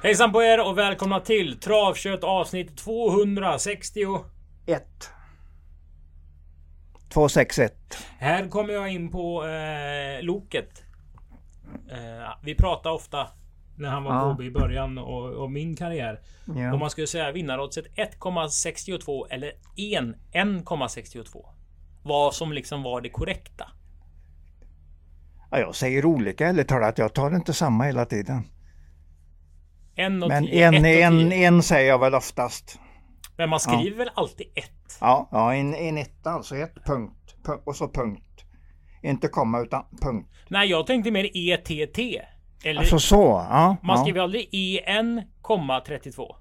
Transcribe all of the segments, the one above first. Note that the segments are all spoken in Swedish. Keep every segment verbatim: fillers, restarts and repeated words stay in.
Hejsan på er och välkomna till Travkött avsnitt tvåhundrasextioett. tvåhundrasextioett. Här kommer jag in på eh, Loket. Eh, vi pratar ofta när han var Ja. på i början och, och min karriär. Ja. Om man skulle säga vinnaroddset ett komma sextiotvå eller en komma sextiotvå. Vad som liksom var det korrekta. Ja, jag säger olika, eller talar att jag tar inte samma hela tiden. En och Men tio, en, ett och en, tio. en säger jag väl oftast. Men man skriver väl alltid ett? Ja, ja en, en etta, alltså ett punkt, punkt och så punkt. Inte komma utan punkt. Nej, jag tänkte mer E T T. Eller Alltså så, ja. man ja. skriver aldrig E N komma trettiotvå.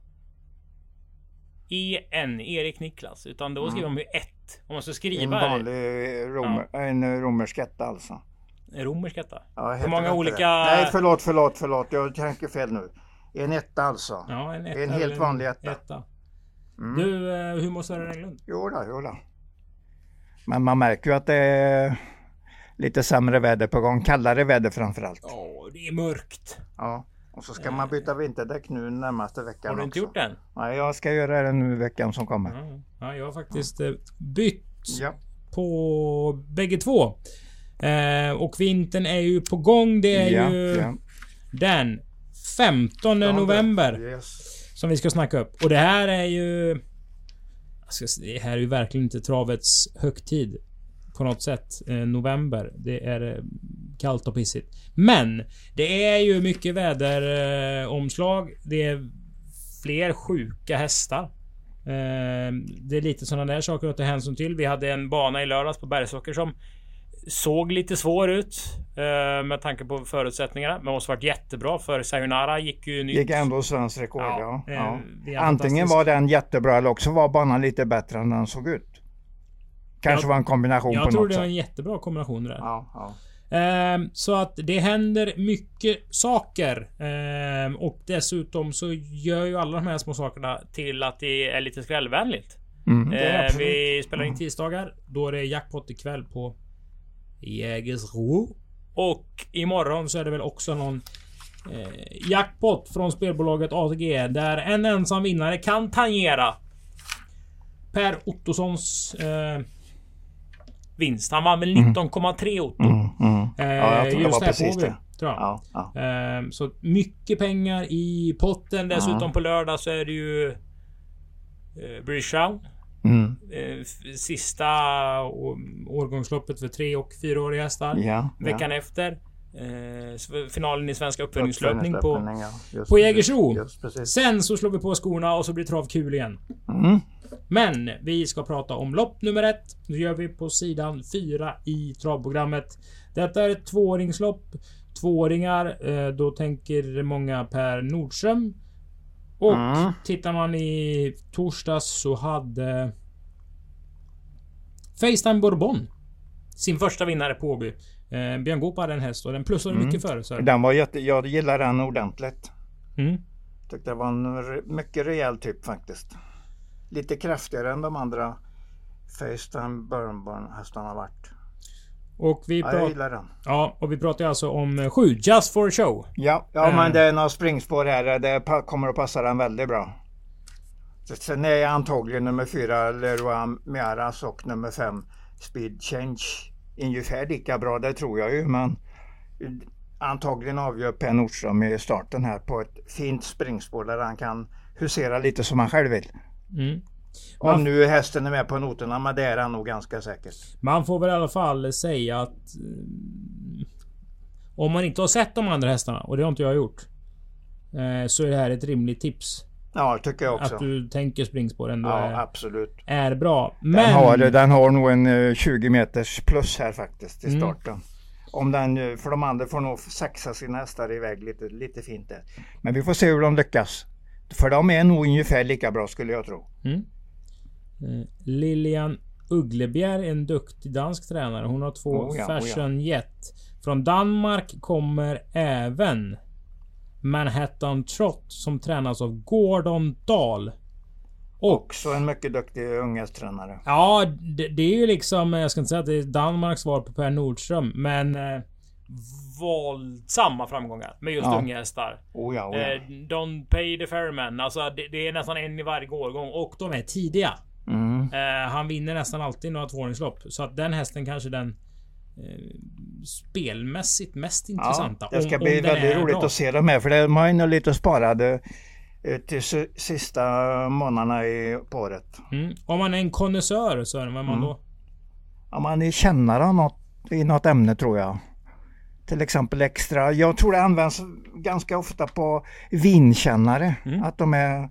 E N, Erik Niklas. Utan då skriver man ju ett. Om man ska En skriva vanlig romer, en romersk etta alltså. romersk etta. Ja, Hur heter många det inte olika... det? Nej, förlåt, förlåt, förlåt. Jag tänker fel nu. En etta alltså. Ja, en, etta En helt eller vanlig etta. etta. Mm. Du, eh, hur mår Sören Englund? Jo då, jo då. Men man märker ju att det är lite sämre väder på gång. Kallare väder framförallt. Ja, det är mörkt. Ja, och så ska man byta vinterdäck nu närmaste veckan. Har du inte också. gjort det än? Nej, jag ska göra det nu veckan som kommer. Ja, ja, jag har faktiskt eh, bytt Ja. på bägge två. Eh, och vintern är ju på gång. Det är Ja, ju ja. den femtonde november. Yes. Som vi ska snacka upp. Och det här är ju... Alltså, det här är ju verkligen inte travets högtid. På något sätt. Eh, november. Det är eh, kallt och pissigt. Men det är ju mycket väderomslag. Eh, omslag. Det är fler sjuka hästar. Eh, det är lite sådana där saker att ta hänsyn till. Vi hade en bana i lördags på Bergsåker som såg lite svår ut eh, med tanke på förutsättningarna, men måste varit jättebra för Sayonara gick ju nytt. Gick ändå svensk rekord, Ja, ja. eh, ja. det är Antingen fantastiskt. var den jättebra eller också var banan lite bättre än den såg ut. Kanske Jag- var en kombination Jag på tror något det var sätt. en jättebra kombination där. Ja, ja. Ehm, så att det händer mycket saker. Ehm, och dessutom så gör ju alla de här små sakerna till att det är lite skrällvänligt. Mm, det är Ehm, absolut. vi spelar in tisdagar. Då är det jackpot ikväll på Jägersro. Och imorgon så är det väl också någon eh, jackpot från spelbolaget A T G. Där en ensam vinnare kan tangera Per Ottossons eh, vinst. Han vann väl nitton komma tre Otto. Mm, mm. Eh, Ja, jag tror det just var här precis på vi, det. tror jag. Ja, ja. Eh, så mycket pengar i potten. Dessutom Ja. på lördag så är det ju eh, British Crown. Mm. Eh, f- sista å- årgångsloppet för tre och fyraåriga hästar. Ja, Veckan ja. efter. Eh, s- finalen i svenska uppföljningslöpning på, Uppföljningslöpning, ja. Just på precis. Jägersro. Just precis. Sen så slår vi på skorna och så blir trav kul igen. Mm. Men vi ska prata om lopp nummer ett. Det gör vi på sidan fyra i travprogrammet. Detta är ett tvååringslopp. Tvååringar, eh, då tänker många Per Nordström. Och Mm. tittar man i torsdags så hade Facetime Bourbon sin första vinnare på Åby. Eh, Björn Goop hade en häst och den plussade Mm. mycket för. Så. Den var jätte, jag gillar den ordentligt. Mm. Tyckte det var en re, mycket rejäl typ faktiskt. Lite kraftigare än de andra Facetime Bourbon hästarna har varit. Och vi Ja, jag pratar gillar den. ja, och vi pratar alltså om eh, sju Just for Show. Ja, ja Mm. men det är några springspår här. Det pa- kommer att passa den väldigt bra. Så sen är antagligen nummer fyra Leroy Miaras och nummer fem Speed Change ungefär lika bra, det tror jag ju, men antagligen avgör Per Nordström i starten här på ett fint springspår där han kan husera lite som han själv vill. Mm. Om nu hästen är med på noterna, men det är han nog ganska säkert. Man får väl i alla fall säga att eh, om man inte har sett de andra hästarna, och det har inte jag gjort, eh, så är det här ett rimligt tips. Ja, tycker jag också. Att du tänker springspår ändå Ja, är, absolut. är bra. Men Den har, den har nog en eh, tjugo meters plus här faktiskt i Mm. starten. Om den, eh, för de andra får nog saxa sina hästar iväg lite, lite fint där. Men vi får se hur de lyckas. För de är nog ungefär lika bra skulle jag tro. Mm. Eh, Lilian Ugglebjer är en duktig dansk tränare. Hon har två Oh ja, Fashion oh Jet. Från Danmark kommer även Manhattan Trot som tränas av Gordon Dahl. Och Också en mycket duktig unghästtränare. ja, det, det är ju liksom, jag ska inte säga att det är Danmarks svar på Per Nordström, men eh, våldsamma framgångar med just Ja. unga hästar. Oh ja, oh ja. Eh, Don't pay the ferryman. Alltså det, det är nästan en i varje årgång och de är tidiga. Mm. Eh, han vinner nästan alltid några tvååringslopp. Så att den hästen kanske den eh, spelmässigt mest intressanta. Ja, det ska om, bli om den väldigt är roligt bra. att se dem här, för de har ju nog lite sparade eh, till s- sista månaderna i, på året. Mm. Om man är en konnässör så är man Mm. då? Om man är kännare av något, i något ämne tror jag. Till exempel extra. Jag tror det används ganska ofta på vinkännare. Mm. Att de är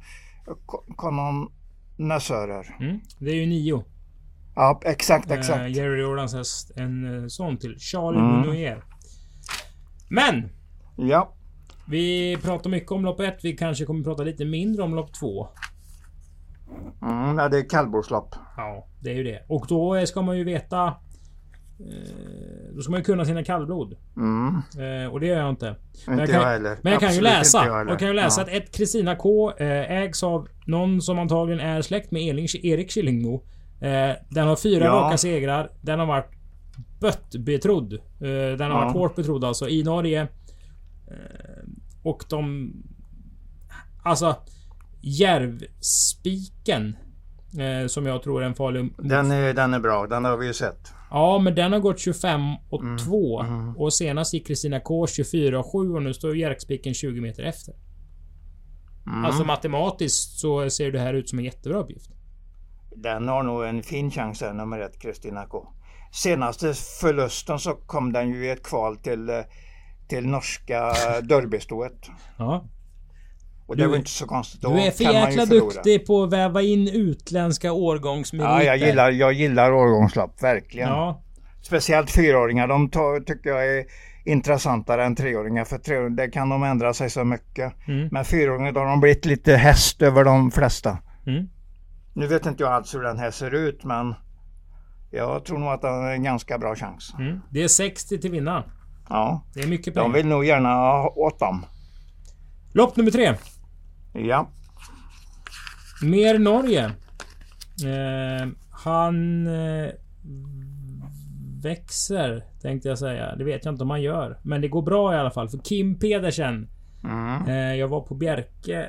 konnässörer. Mm. Det är ju nio. Ja, exakt, exakt. Eh, Jerry Jordans häst. En eh, sån till. Charlie Mm. Munoyer. Men! Ja. Vi pratar mycket om lopp ett. Vi kanske kommer prata lite mindre om lopp två. Mm, ja, det är kallbordslopp. Ja, det är ju det. Och då ska man ju veta... Eh, då ska man ju kunna sina kallblod. Mm. Eh, och det gör jag inte. Men jag Inte kan, jag heller. men jag kan ju Absolut läsa. inte jag heller. Jag kan ju läsa Ja. att ett Kristina K eh, ägs av någon som antagligen är släkt med Elin, Erik Killingmo. Eh, den har fyra Ja. raka segrar. Den har varit böttbetrodd. Eh, den har Ja. varit hårt betrodd alltså i Norge. Eh, och de... Alltså... Järvspiken. Eh, som jag tror är en farlig... Den är, den är bra, den har vi ju sett. Ja, men den har gått tjugofem och Mm, två. mm. Och senast gick Kristina K tjugofyra och sju och nu står Jerkspiken tjugo meter efter. Mm. Alltså matematiskt så ser det här ut som en jättebra uppgift. Den har nog en fin chans här, nummer ett, Kristina K. Senaste förlusten så kom den ju i ett kval till, eh, till norska derbystået. Ja. Och det Du- var inte så konstigt. Då Du är för kan man ju jäkla förlora. duktig på att väva in utländska årgångsmeriter. Ja, jag gillar, jag gillar årgångslopp, verkligen. Ja. Speciellt fyraåringar, de tar, tycker jag är intressantare än treåringar. För treåringar, det kan de ändra sig så mycket. Mm. Men fyraåringar, då har de blivit lite häst över de flesta. Mm. Nu vet inte jag alls hur den här ser ut, men jag tror nog att den har en ganska bra chans. Mm. Det är sextio till vinnaren. Ja, Det är mycket de pengar. vill nog gärna ha åt dem. Lopp nummer tre. Ja, Mer Norge. Eh, han eh, växer, tänkte jag säga. Det vet jag inte om han gör. Men det går bra i alla fall. För Kim Pedersen. mm. Eh, jag var på Bjerke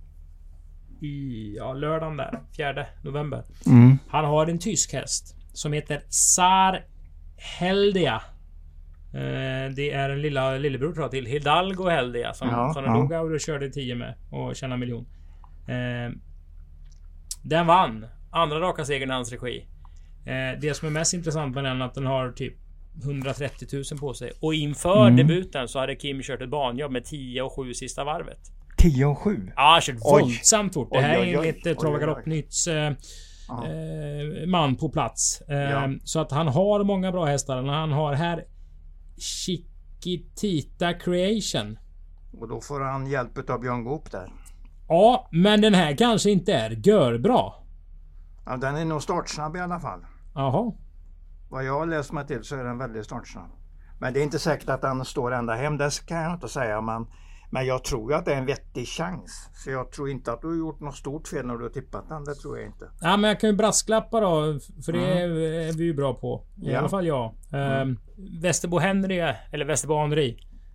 i ja, lördagen där. fjärde november. Mm. Han har en tysk häst. Som heter Sar Heldia. Eh, det är en lilla lillebror tror jag till Hidalgo Heldia. Som, Ja, som ja. den dog och körde tio med. Och tjänade en miljon. Eh, den vann. Andra raka segern i hans regi. Eh, det som är mest intressant med den är att den har typ hundratrettio tusen på sig. Och inför Mm. debuten så hade Kim kört ett banjobb med tio och sju sista varvet. tio och sju. Ja, han kört Oj. våldsamt fort. Det Oj, här oj, är oj. enligt eh, Oj, Trava oj, oj. Galoppnytts eh, Ja. eh, man på plats. Eh, Ja. Så att han har många bra hästar. Han har här Chiquitita Creation. Och då får han hjälp av Björn Goop där. Ja, men den här kanske inte är görbra. Ja, den är nog startsnabb i alla fall. Jaha. Vad jag har läst mig till så är den väldigt startsnabb. Men det är inte säkert att den står ända hem, det kan jag inte säga. Men, men jag tror ju att det är en vettig chans. Så jag tror inte att du har gjort något stort fel när du har tippat den, det tror jag inte. Ja, men jag kan ju brasklappa då. För det är, är vi ju bra på. I Ja. alla fall jag. Mm. Västerbo Henry, eller Västerbo Henry,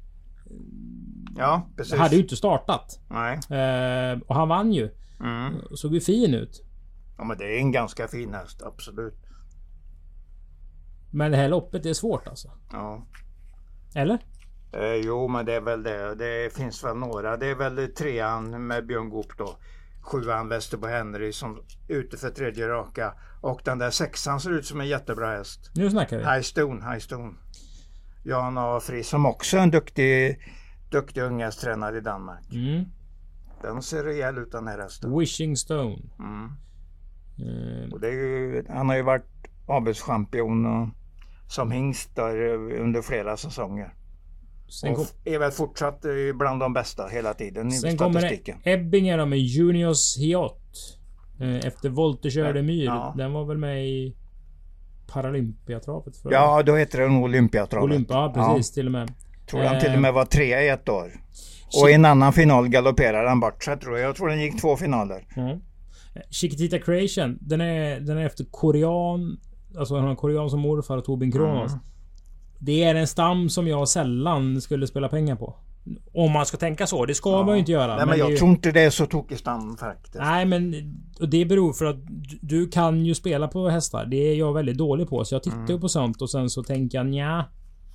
Ja, precis. hade ju inte startat. Nej. Eh, och han vann ju. Mm. Såg ju fin ut. Ja, men det är en ganska fin häst, absolut. Men det här loppet är svårt alltså. Ja. Eller? Eh, jo, men det är väl det. Det finns väl några. Det är väl trean med Björn Goop då. Sjuan Västerbo Henry som ute för tredje raka. Och den där sexan ser ut som en jättebra häst. Nu snackar vi. High Stone, High Stone. Jan A. Fri som också är en duktig, duktig unghästtränare i Danmark. Mm. Den ser rejäl ut den här hästen. Wishing Stone. Mm. Eh, Och det är ju, han har ju varit avelschampion och som hingst där under flera säsonger. sen Och kom, är väl fortsatt eh, bland de bästa hela tiden i sen kommer statistiken. det Ebbinger då med Juniors Hiot. Eh, efter Volte körde myr. Ja. Den var väl med i Paralympiatravet för Ja, då heter det nog Olympiatravet. Olympia, ja, precis till och med. Tror han Eh, till och med var trea i ett år. Och i en annan final galopperade han bort sig tror jag. Jag tror den gick två finaler. Mm. Chiquitita Creation. Den är, den är efter korean. Alltså han har en korean som morfar och Tobin Kronos. Mm. Det är en stam som jag sällan skulle spela pengar på. Om man ska tänka så. Det ska ja. man ju inte göra. Nej, men, men jag det... tror inte det är så tokig stam faktiskt. Nej, men och det beror för att du kan ju spela på hästar. Det är jag väldigt dålig på. Så jag tittar mm. på sånt och sen så tänker jag nja.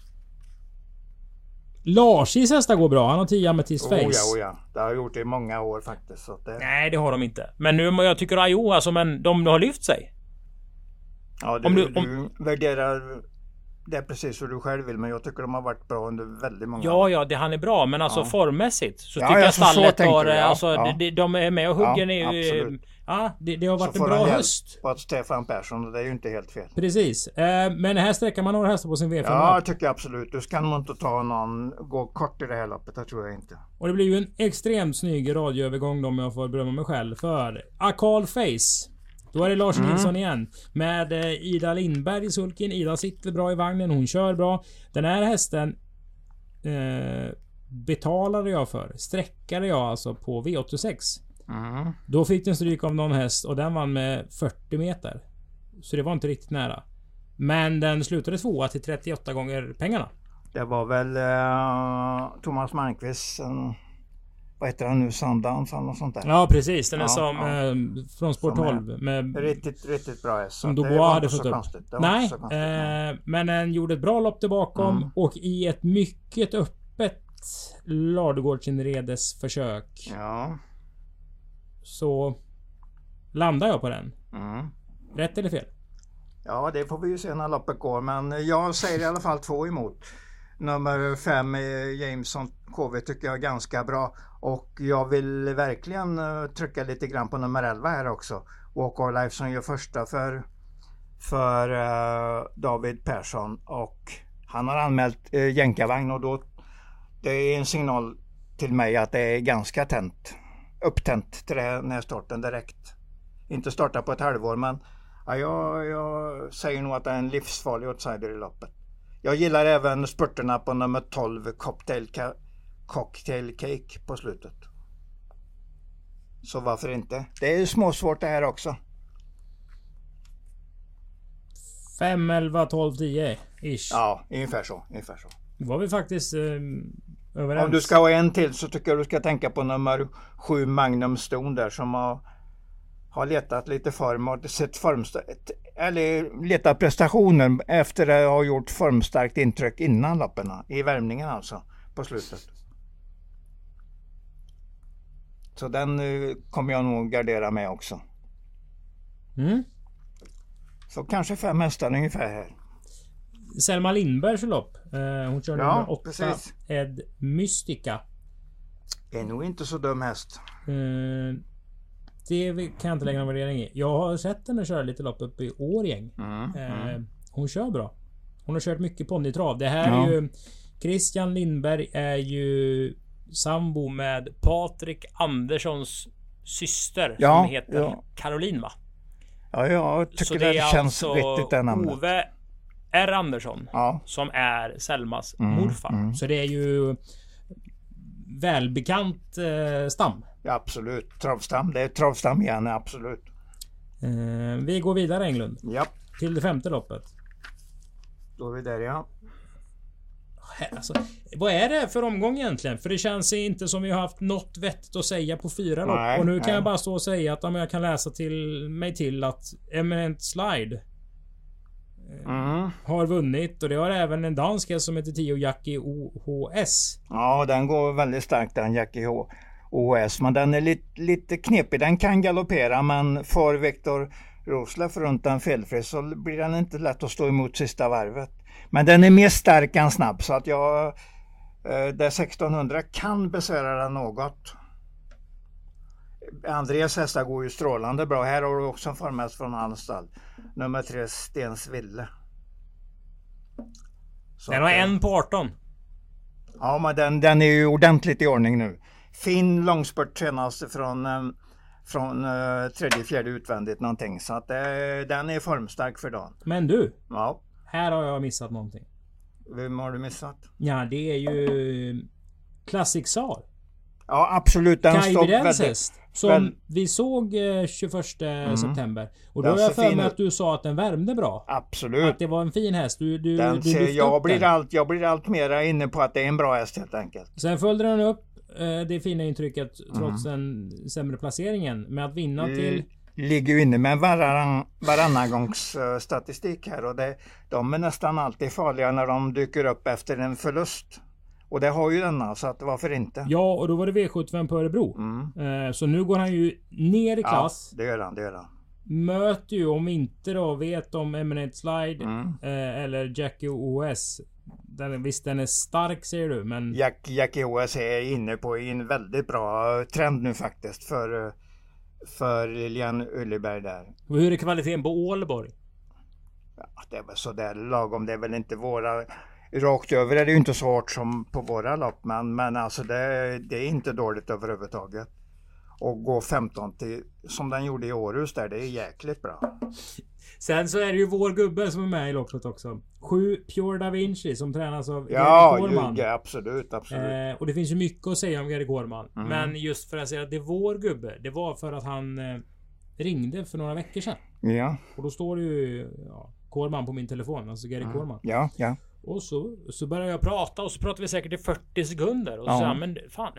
Larsis hästar går bra. Han har tio Amethyst Face. Oh ja, oh ja. Det har jag gjort i många år faktiskt. Så det... Nej, det har de inte. Men nu, jag tycker Ajo, alltså, men de har lyft sig. Ja, du, om du, om... du värderar det är precis hur du själv vill, men jag tycker de har varit bra under väldigt många ja, år. Ja, det, han är bra, men alltså ja. formmässigt så ja, tycker jag alltså, stallet har... Ja, alltså, ja. De, de är med och hugger ja, ner. Ja, det, det har varit så en bra höst. På att Stefan Persson, och det är ju inte helt fel. Precis. Eh, men här sträcker man några hästar på sin V fem. Ja, jag tycker absolut. Du ska nog inte ta någon, gå kort i det här loppet, det tror jag inte. Och det blir ju en extremt snygg radioövergång om jag får berömma mig själv. För Akal Face. Då är det Lars mm. Nilsson igen. Med eh, Ida Lindberg i sulken. Ida sitter bra i vagnen. Hon kör bra. Den här hästen eh, betalade jag för. Sträckade jag alltså på V åttiosex. Mm. Då fick den stryk av någon häst och den vann med fyrtio meter. Så det var inte riktigt nära. Men den slutade tvåa till trettioåtta gånger pengarna. Det var väl eh, Thomas Malmqvist. Eh, vad heter han nu? Sundance eller något sånt där. Ja, precis. Den är ja, som ja. Eh, från Sport tolv. Med, riktigt, riktigt bra häst. Som det var hade inte fått så upp. konstigt. Det var Nej, inte så konstigt, eh, men den gjorde ett bra lopp tillbakom. Mm. Och i ett mycket öppet Ladugårdsinredes försök. Ja. Så landar jag på den. Mm. Rätt eller fel? Ja, det får vi ju se när loppet går. Men jag säger i alla fall två emot. Nummer fem, Jameson K V, tycker jag är ganska bra. Och jag vill verkligen uh, trycka lite grann på nummer elva här också. Walk of Life som gör första för, för uh, David Persson. Och han har anmält uh, jänkarvagn och då det är en signal till mig att det är ganska tänt. Upptänt till den här starten direkt. Inte starta på ett halvår, men ja, jag, jag säger nog att det är en livsfarlig outsider i loppet. Jag gillar även spurterna på nummer tolv, Cocktail, Cocktail Cake på slutet. Så varför inte? Det är småsvårt det här också. fem, elva, tolv, tio ish. Ja, ungefär så. Ungefär så. Det var vi faktiskt eh, överens. Om du ska ha en till så tycker jag du ska tänka på nummer sju, Magnum Stone där, som har, har letat lite form och sett formstarkt, eller letat prestationer efter att ha gjort formstarkt intryck innan lopperna, i värmningen alltså, på slutet. Så den uh, kommer jag nog gardera med också. Mm. Så kanske fem hästar ungefär här. Selma Lindbergs lopp. Eh, hon kör ja, nummer åtta. Precis. Ed Mystica. Är nog inte så dum häst. Eh, det kan jag inte lägga någon värdering i. Jag har sett henne köra lite lopp uppe i Årgäng. Mm, eh, mm. Hon kör bra. Hon har kört mycket ponnytrav. Det här ja. är ju... Christian Lindberg är ju sambo med Patrik Anderssons syster. Ja, som heter ja. Caroline, va? Ja, jag tycker så det, det är känns alltså vettigt det namnet. Ove R. Andersson, ja. som är Selmas mm, morfar. Mm. Så det är ju välbekant eh, stam. Ja, absolut. Travstam. Det är travstam igen, absolut. Eh, vi går vidare, Englund. Ja. Till det femte loppet. Då är vi där, ja. Alltså, vad är det för omgång egentligen? För det känns inte som vi har haft något vettigt att säga på fyra lopp. Nej, och nu kan nej. jag bara stå och säga att om jag kan läsa till mig till att Eminent Slide Mm. har vunnit, och det har även en dansk som heter Tio Jackie O H S. Ja, den går väldigt starkt, den Jackie O H S, men den är lite, lite knepig. Den kan galoppera, men får Viktor Rosleff runt den felfri så blir den inte lätt att stå emot sista varvet. Men den är mer stark än snabb, så att jag eh, det sextonhundra kan besvära den något. Andreas hästar går ju strålande bra. Här har du också en formhäst från hans stall. Nummer tre, Stens Ville. Så den har att, en på arton. Ja, men den, den är ju ordentligt i ordning nu. Fin långspurt senast från, um, från uh, tredje, fjärde utvändigt någonting. Så att uh, den är formstark för dagen. Men du, ja. Här har jag missat någonting. Vem har du missat? Ja, det är ju Classic Sar. Ja, absolut. Den Kai stod Widell's väldigt... häst. Som väl- vi såg eh, tjugoförsta Mm. september. Och då Den har jag ser för fin mig ut. att du sa att den värmde bra. Absolut. Att det var en fin häst. Du, du, Den du ser, lyfte jag, upp blir den. allt, jag blir allt mera inne på att det är en bra häst helt enkelt. Sen följde den upp eh, det fina intrycket trots Mm. den sämre placeringen med att vinna till... Ligger ju inne med varann, varannan gångs uh, statistik här och det, de är nästan alltid farliga när de dyker upp efter en förlust. Och det har ju denna, så att varför inte? Ja, och då var det V sjuttiofem på Örebro. Mm. Eh, så nu går han ju ner i klass. Ja, det gör han, det gör han. Möter ju, om inte då vet om Eminent Slide Mm. eh, eller Jackie O S. Den, visst den är stark säger du, men... Jack, Jackie O S är inne på en väldigt bra trend nu faktiskt för, uh, för Lilian Ulleberg där. Och hur är kvaliteten på Ålborg? Ja, det är väl sådär lagom, det är väl inte våra... Rakt över är det ju inte så hårt som på våra lopp, men, men alltså det, det är inte dåligt överhuvudtaget. Och gå femton till, som den gjorde i Århus där, det är jäkligt bra. Sen så är det ju vår gubbe som är med i loppet också. Sju Pure Da Vinci som tränas av Ja, Gary Kårman. ju, ja, absolut, absolut. Eh, och det finns ju mycket att säga om Gary Kårman. Mm. Men just för att säga att det är vår gubbe. Det var för att han eh, ringde för några veckor sedan. Ja, Och då står det ju ja, Kårman på min telefon. Alltså Gary Kårman. ja, ja. Och så, så börjar jag prata och så pratar vi säkert i fyrtio sekunder. Och så Ja. säger han, men fan.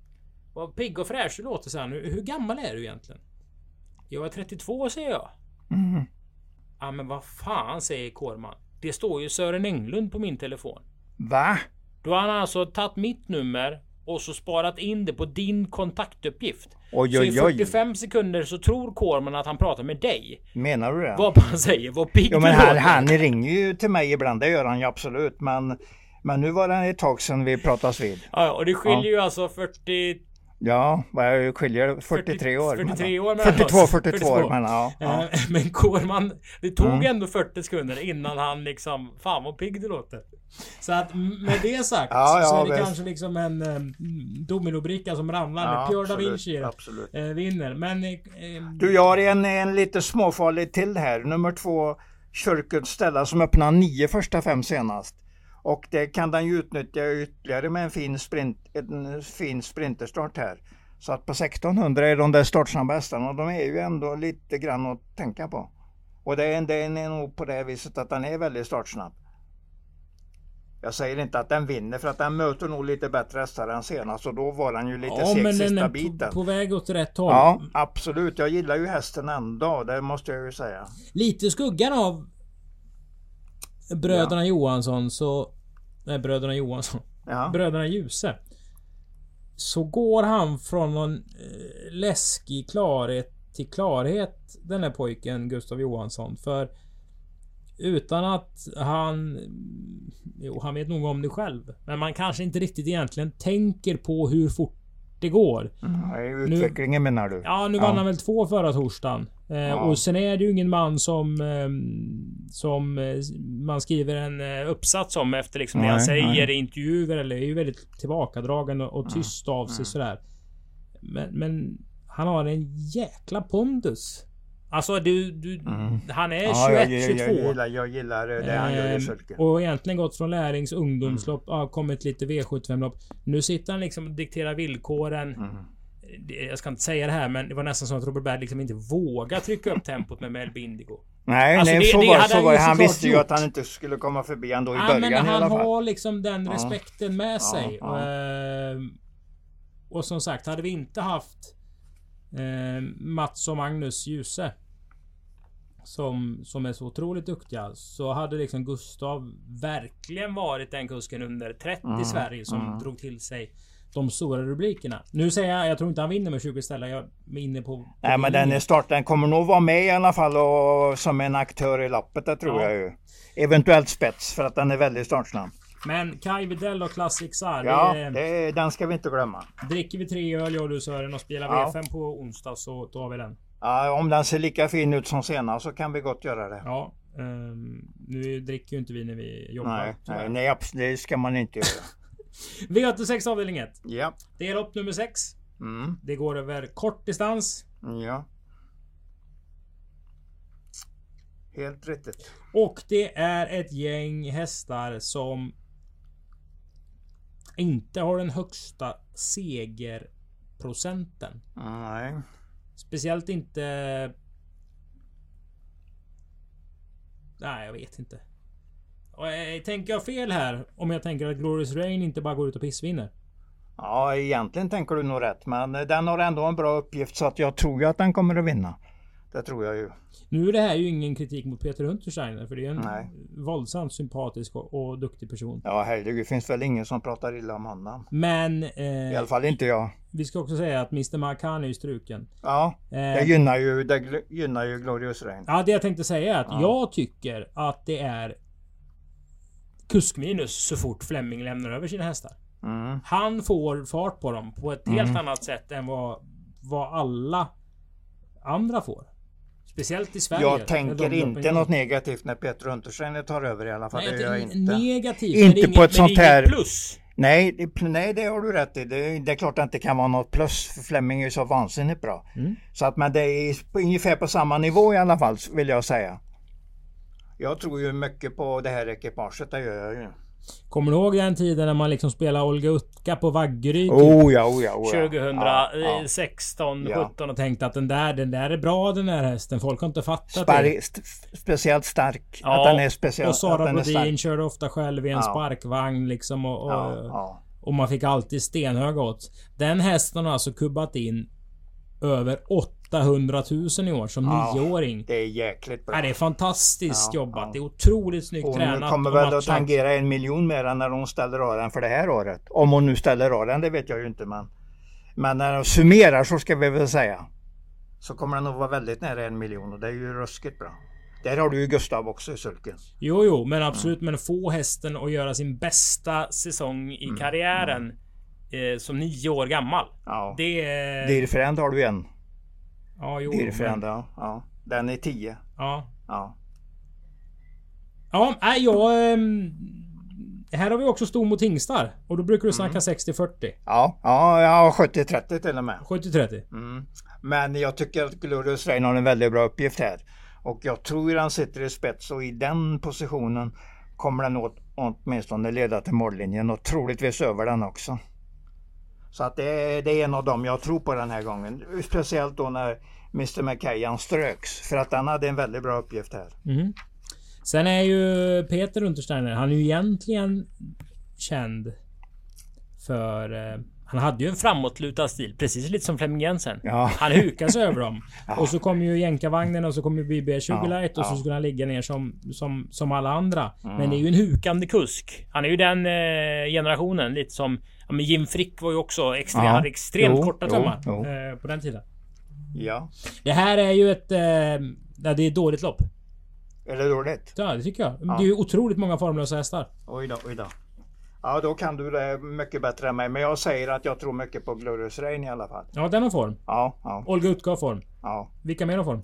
Vad pigg och fräsch du låter, så här nu. Hur gammal är du egentligen? Jag är trettiotvå säger jag. Mm. Ja men vad fan säger Kårman. Det står ju Sören Englund på min telefon. Va? Då har han alltså tagit mitt nummer och så sparat in det på din kontaktuppgift. Oj, så oj, i oj. fyrtiofem sekunder så tror Kårman att han pratar med dig. Menar du det? Vad han säger, vad pigg Jo, du men han, låter. han ringer ju till mig ibland, det gör han ju absolut. Men, men nu var det ett tag sedan vi pratas vid. Ja, och det skiljer ju alltså fyrtio... Ja, vad skiljer fyrtiotre år. fyrtiotre år mellan fyrtiotvå, oss. fyrtiotvå år, men ja. ja. Eh, Men Kårman, det tog Mm. ändå fyrtio sekunder innan han liksom, fan vad pigg det låter. Så att med det sagt Ja, ja, så är det visst. kanske liksom en um, dominobricka som ramlar Ja, när Pure Da absolut, Vinci absolut. eh, vinner. Men eh, eh, Du, jag har en, en lite småfarlig till här. Nummer två, Kyrkens ställa som öppnar nio första fem senast. Och det kan den ju utnyttja ytterligare med en fin, sprint, en fin sprinterstart här. Så att på sextonhundra är de där startsnabba hästarna och de är ju ändå lite grann att tänka på. Och det är, det är nog på det viset att den är väldigt startsnabb. Jag säger inte att den vinner för att den möter nog lite bättre hästar än senast och då var den ju lite ja, seg men den sista är på, biten. på väg åt rätt håll. Ja, absolut. Jag gillar ju hästen ändå, det måste jag ju säga. Lite skuggan av bröderna Johansson så... Nej, bröderna Johansson. Ja. Bröderna Ljuse. Så går han från någon eh, läskig klarhet till klarhet, den här pojken Gustav Johansson. För utan att han... Jo, han vet nog om det själv. Men man kanske inte riktigt egentligen tänker på hur fort det går. Mm, utvecklingen nu, menar du? Ja, nu ja. vann han väl två förra torsdagen. Eh, Ja. Och sen är det ju ingen man som eh, som eh, man skriver en eh, uppsats om efter liksom det Nej, han säger nej. i intervjuer, eller är ju väldigt tillbakadragen och, och tyst av sig mm. sådär. Men, men han har en jäkla pondus. Alltså du, du Mm. han är Ja, tjugoett, jag, jag, tjugotvå. jag, gillar, jag gillar det han gör i Ehm, sulken. och egentligen gått från lärings ungdomslopp, ja, kommit lite V sjuttiofem-lopp. Nu sitter han liksom och dikterar villkoren. Mm. Det- Jag ska inte säga det här, men det var nästan så att Robert Berg liksom inte vågade trycka upp tempot med Melby Indigo. Nej, Alltså, nej det- så det var, hade så han var ju det. Han såklart visste ju gjort. att han inte skulle komma förbi ändå i Ja, början men i han alla fall. har liksom den Ja. respekten med Ja, sig. ja. Och, ehm, och som sagt, hade vi inte haft eh, Mats och Magnus Djuse som, som är så otroligt duktiga, så hade liksom Gustav verkligen varit den kusken under trettio i Mm, Sverige som mm. drog till sig de stora rubrikerna. Nu säger jag, jag tror inte han vinner med tjugo ställen. Jag är inne på... på Nej, men den är start, den kommer nog vara med i alla fall och som en aktör i loppet, det tror Ja. jag ju. Eventuellt spets för att den är väldigt startsnabb. Men Kai Widell och Classic Tsar. Ja, det, det, den ska vi inte glömma. dricker vi tre öl jag och du Sören och spelar Ja. V fem på onsdag, så tar vi den. Ja, om den ser lika fin ut som senast så kan vi gott göra det. Ja, ehm, nu dricker ju inte vi när vi jobbar. Nej, tyvärr. nej, nej, abs- det ska man inte göra. V åttiosex avdelning ett. Ja. Det är lopp nummer sex. Mm. Det går över kort distans. Ja. Helt riktigt. Och det är ett gäng hästar som inte har den högsta seger procenten. Nej. Speciellt inte... Nej, jag vet inte. Och jag, tänker jag fel här om jag tänker att Glorious Rain inte bara går ut och pissvinner? Ja, egentligen tänker du nog rätt. Men den har ändå en bra uppgift så att jag tror ju att den kommer att vinna. Det tror jag ju. Nu är det här ju ingen kritik mot Peter Untersteiner. För det är en Nej. våldsamt sympatisk och, och duktig person. Ja, herregud. Det finns väl ingen som pratar illa om honom. Men... Eh, I alla fall inte jag. Vi ska också säga att mister Markan är ju struken. Ja, det gynnar ju, det gynnar ju Glorious Rain. Ja, det jag tänkte säga är att Ja. jag tycker att det är kuskminus så fort Fleming lämnar över sina hästar. Mm. Han får fart på dem på ett Mm. helt annat sätt än vad, vad alla andra får. Speciellt i Sverige. Jag tänker Där de inte löper något in. negativt när Peter Untersteiner tar över i alla fall. Nej, det gör jag inte inte. negativt. Inte men det är på inget- ett sånt men det är här- inget plus. Nej, det, nej, det har du rätt i. Det, det är klart att det kan vara något plus. För Fleming är ju så vansinnigt bra. Mm. Så att, men det är på, ungefär på samma nivå i alla fall, vill jag säga. Jag tror ju mycket på det här ekipaget, det gör jag ju. Kommer du ihåg den tiden när man liksom spelade Olga Utka på Vaggeryd? Oh ja, oh ja, oh ja. tjugohundrasexton, Ja, ja. sjutton och tänkte att den där, den där är bra den här hästen. Folk har inte fattat Spar, det. st speciellt stark. Ja, Att den är speciell. och att Sara den är stark. Brodin körde ofta själv i en Ja. sparkvagn liksom och, och, Ja, ja. och man fick alltid stenhöga åt. Den hästen har alltså kubbat in över åttahundratusen i år som Ja, nioåring. Det är jäkligt bra. Ja, det är fantastiskt Ja, jobbat. ja. Det är otroligt snyggt Hon tränat. kommer och väl att matchat. tangera en miljon mer än när hon ställer av den för det här året. Om hon nu ställer av den, det vet jag ju inte. Men, men när de summerar så ska vi väl säga. Så kommer den nog vara väldigt nära en miljon och det är ju ruskigt bra. Där har du ju Gustav också i sulken. Jo, jo, men absolut. Men få hästen att göra sin bästa säsong i Mm, karriären eh, som nio år gammal. Ja. Det är... Dirfrand har du en. Ja, jo. Dirfrand, men- ja. ja. Den är tio. Ja. Ja. Ja, nej, jag... ehm, här har vi också stor mot hingstar. Och då brukar du snacka Mm. sextio fyrtio. Ja, ja, ja sjuttio trettio till och med. sjuttio trettio. Mm. Men jag tycker att Glorious Rain har en väldigt bra uppgift här. Och jag tror att han sitter i spets och i den positionen kommer den åt, åtminstone leda till mållinjen och troligtvis över den också. Så att det är, det är en av dem jag tror på den här gången. Speciellt då när mister McKayan ströks. För att han hade en väldigt bra uppgift här. Mhm. Sen är ju Peter Untersteiner, han är ju egentligen känd för... Eh, han hade ju en framåtlutad stil, precis lite som Flemming Jensen. Ja. Han hukade sig över dem. Ja. Och så kom ju jänkarvagnen och så kom ju B B tjugo Ja, Light och så ja. skulle han ligga ner som, som, som alla andra. Mm. Men det är ju en hukande kusk. Han är ju den eh, generationen, lite som... Ja, men Jim Frick var ju också extrem, Ja. hade extremt Jo, korta jo, tummar jo. eh, på den tiden. Ja. Det här är ju ett... Eh, ja, det är ett dåligt lopp. Är det dåligt? Ja, det tycker jag. Ja. Det är ju otroligt många formlösa hästar. Oj då, oj då. Ja, då kan du det mycket bättre än mig. Men jag säger att jag tror mycket på Glorious Rain i alla fall. Ja, den har form. Ja, ja, Olga Utka har form. ja. Vilka mer har form?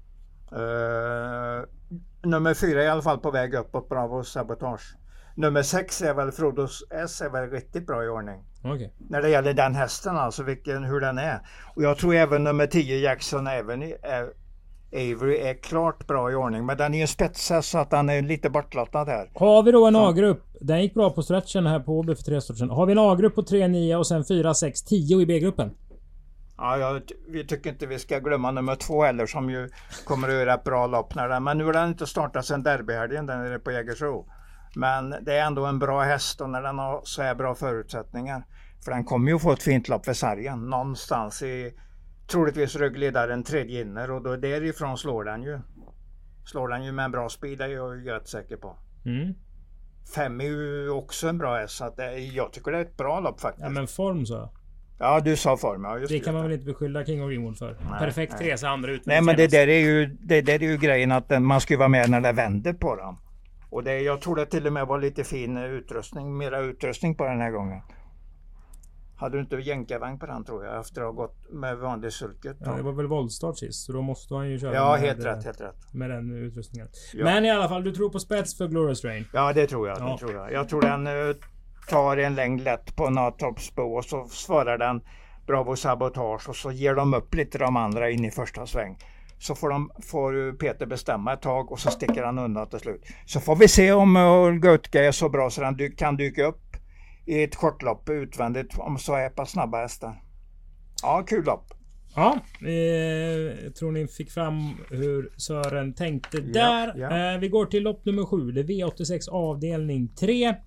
Uh, nummer fyra är i alla fall på väg uppåt, Bravo Sabotage. Nummer sex är väl Frodos S är väl riktigt bra i ordning. Okej. När det gäller den hästen alltså, vilken, hur den är. Och jag tror även nummer tio Jackson även i, är, Avery är klart bra i ordning. Men den är ju spetshäst så att den är lite bortlottad här. Har vi då en A-grupp? Den gick bra på stretchen här på Åby för tre stort sedan. Har vi en A-grupp på tre nio och sen fyra sex tio i B-gruppen? Ja, jag, vi tycker inte vi ska glömma nummer två heller som ju kommer att göra ett bra lopp när den, men nu har den inte startat sedan derbyhelgen, den är på Jägersro. Men det är ändå en bra häst och när den har så här bra förutsättningar. För den kommer ju få ett fint lopp för sargen. Någonstans i troligtvis ryggledaren tredje inner och då därifrån slår den ju. Slår den ju med en bra speed, det är jag ju rätt säker på. Mm. Fem är ju också en bra häst så att det, jag tycker det är ett bra lopp faktiskt. Ja, men form så. Jag. Ja, du sa form. Ja, just Det kan man det. väl inte beskylla King of Greenwood för. Nej, Perfekt nej. resa, andra ut. Nej, men det där är ju, det där är ju grejen att den- man ska ju vara med när det vänder på den. Och det, jag tror det till och med var lite fin utrustning, mera utrustning på den här gången. Hade du inte jänkarvagn på den tror jag efter att ha gått med vanlig sulket? Ja, det var väl våldstart sist, så då måste han ju köra Ja, med, helt eh, rätt, helt rätt. med den utrustningen. Ja. Men i alla fall, du tror på spets för Glorious Rain? Ja, det tror jag. Ja. Det tror jag. jag tror den eh, tar en längd lätt på Natorps Bo och så svarar den Bravo Sabotage och så ger de upp lite de andra in i första sväng. Så får, de, får Peter bestämma ett tag och så sticker han undan till slut. Så får vi se om Olga Utka är så bra så den dy- kan dyka upp i ett kortlopp utvändigt om så är på snabba hästar. Ja, kul lopp. Ja, eh, jag tror ni fick fram hur Sören tänkte där. Ja, ja. Eh, vi går till lopp nummer sju. Det är V åttiosex avdelning tre.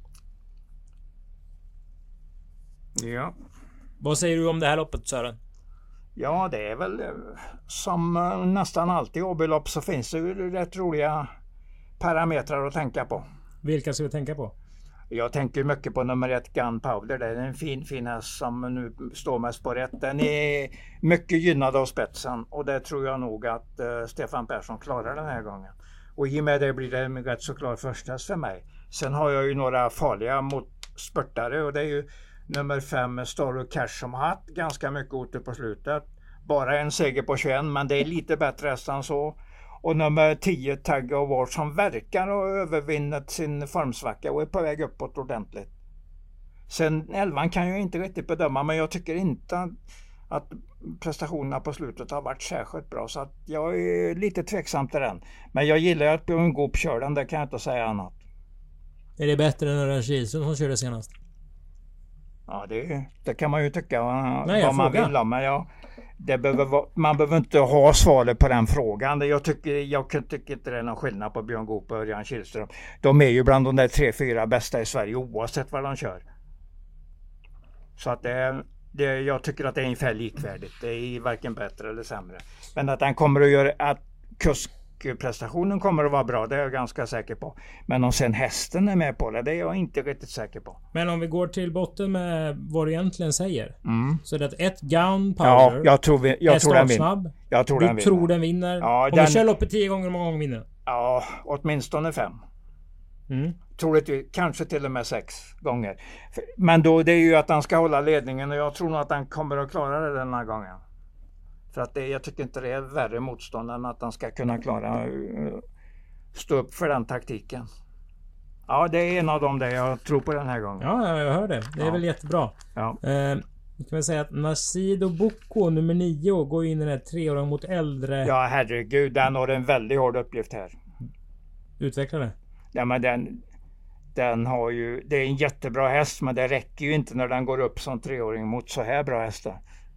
Ja. Vad säger du om det här loppet, Sören? Ja, det är väl som nästan alltid O B-lopp så finns det ju rätt roliga parametrar att tänka på. Vilka ska vi tänka på? Jag tänker mycket på nummer ett Gunpowder. Det är en fin fin häst som nu står med spår ett. Den är mycket gynnad av spetsen och det tror jag nog att uh, Stefan Persson klarar den här gången. Och i och med det blir det en rätt så klar första för mig. Sen har jag ju några farliga mot spurtare och det är ju nummer fem Star Cash som har haft ganska mycket otur på slutet. Bara en seger på tjugoett, men det är lite bättre häst än så. Och nummer tio Tag of War som verkar ha övervinnit sin formsvacka och är på väg uppåt ordentligt. Sen elvan kan jag inte riktigt bedöma, men jag tycker inte att prestationerna på slutet har varit särskilt bra. Så att jag är lite tveksam till den. Men jag gillar att Björn Goop kör den, det kan jag inte säga annat. Är det bättre än Örjan Kihlström som körde senast? Ja, det, det kan man ju tycka vad, Nej, vad man frågar. vill om. Men jag, det behöver vara, man behöver inte ha svaret på den frågan. Jag tycker, jag tycker inte det är någon skillnad på Björn Goop och Örjan Kihlström. De är ju bland de där tre, fyra bästa i Sverige oavsett vad de kör. Så att det, det, jag tycker att det är ungefär likvärdigt. Det är varken bättre eller sämre. Men att den kommer att göra att kuskprestationen kommer att vara bra, det är jag ganska säker på. Men om sen hästen är med på det, det är jag inte riktigt säker på. Men om vi går till botten med vad du egentligen säger. Mm. Så det är att ett Gunpowder Ja, jag tror, vi, jag är tror den vinner. startsnabb. Jag tror Du den vinner. tror den vinner. Ja, om den- vi kör loppet tio gånger, hur många gånger vinner den? Ja, åtminstone fem. Mm. Troligtvis, kanske till och med sex gånger. För- Men då det är ju att han ska hålla ledningen och jag tror nog att han kommer att klara det den här gången. För att det, jag tycker inte det är värre motstånd än att han ska kunna klara uh, stå upp för den taktiken. Ja, det är en av dem där jag tror på den här gången. Ja, ja, jag hör det. Det är Ja. väl jättebra. Ja. Eh, vi kan väl säga att Nasido Boko nummer nio går in i den här treåringen mot äldre. Ja, herregud, den har en väldigt hård uppgift här. Utvecklare. Ja, men den, den har ju, det är en jättebra häst, men det räcker ju inte när den går upp som treåring mot så här bra hästar.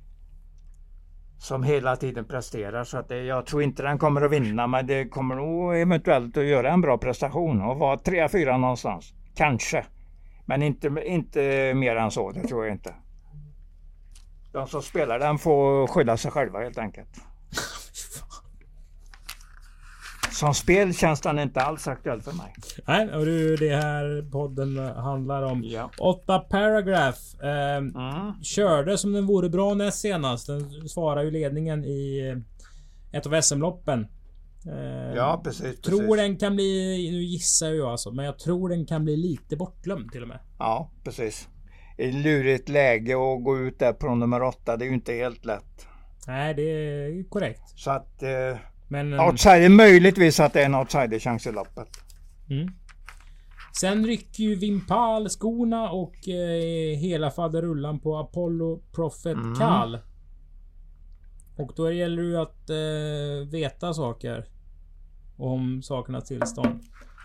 Som hela tiden presterar, så att det, jag tror inte den kommer att vinna, men det kommer nog eventuellt att göra en bra prestation och vara tre fyra någonstans. Kanske. Men inte, inte mer än så, det tror jag inte. De som spelar den får skylla sig själva helt enkelt. Som spel känns den inte alls aktuell för mig. Nej, och det är ju det här podden handlar om. Ja. Åtta Paragraph. Eh, Mm. körde som den vore bra näst senast. Den svarar ju ledningen i eh, ett av S M-loppen. Eh, Ja, precis. Tror precis. den kan bli, nu gissar jag alltså, men jag tror den kan bli lite bortglömd till och med. Ja, precis. Ett lurigt läge att gå ut där på nummer åtta, det är ju inte helt lätt. Nej, det är korrekt. Så att eh, Men... outsider, möjligtvis att det är en outsider-chans i loppet. Mm. Sen rycker ju Vimpal skorna och eh, hela faderullan på Apollo Prophet Mm. Kal. Och då gäller det ju att eh, veta saker om sakernas tillstånd.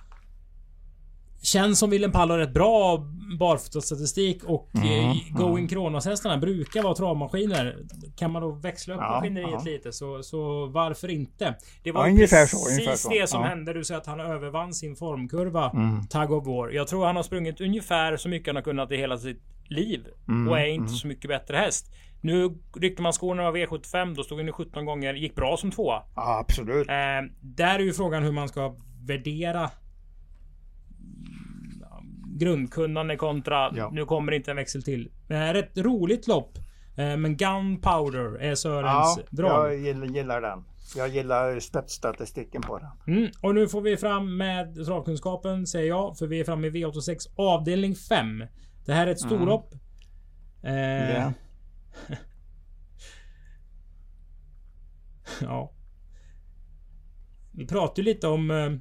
Känns som Willem Pall har rätt bra barfotastatistik och Mm, eh, mm. Going Kronos-hästarna brukar vara travmaskiner. Kan man då växla upp Ja, maskineriet ja. lite så, så varför inte? Det var Ja, ju ungefär så, precis ungefär så. det som Ja. hände. Du säger att han övervann sin formkurva. Mm. Tag of War. Jag tror han har sprungit ungefär så mycket han har kunnat i hela sitt liv. Mm, Och är inte mm. så mycket bättre häst. Nu ryckte man skorna av V sjuttiofem. Då stod han i sjutton gånger. Gick bra som tvåa. Ja, absolut. Eh, där är ju frågan hur man ska värdera grundkunnande kontra Ja. nu kommer inte en växel till. Eh, rätt roligt lopp. Eh, men Gunpowder är Sörens Ja, drag. jag gillar, gillar den. Jag gillar spetsstatistiken på den. Mm, och nu får vi fram med travkunskapen säger jag. För vi är framme i V åttiosex avdelning fem. Det här är ett storlopp. Eh, Ja. ja. Vi pratade lite om eh,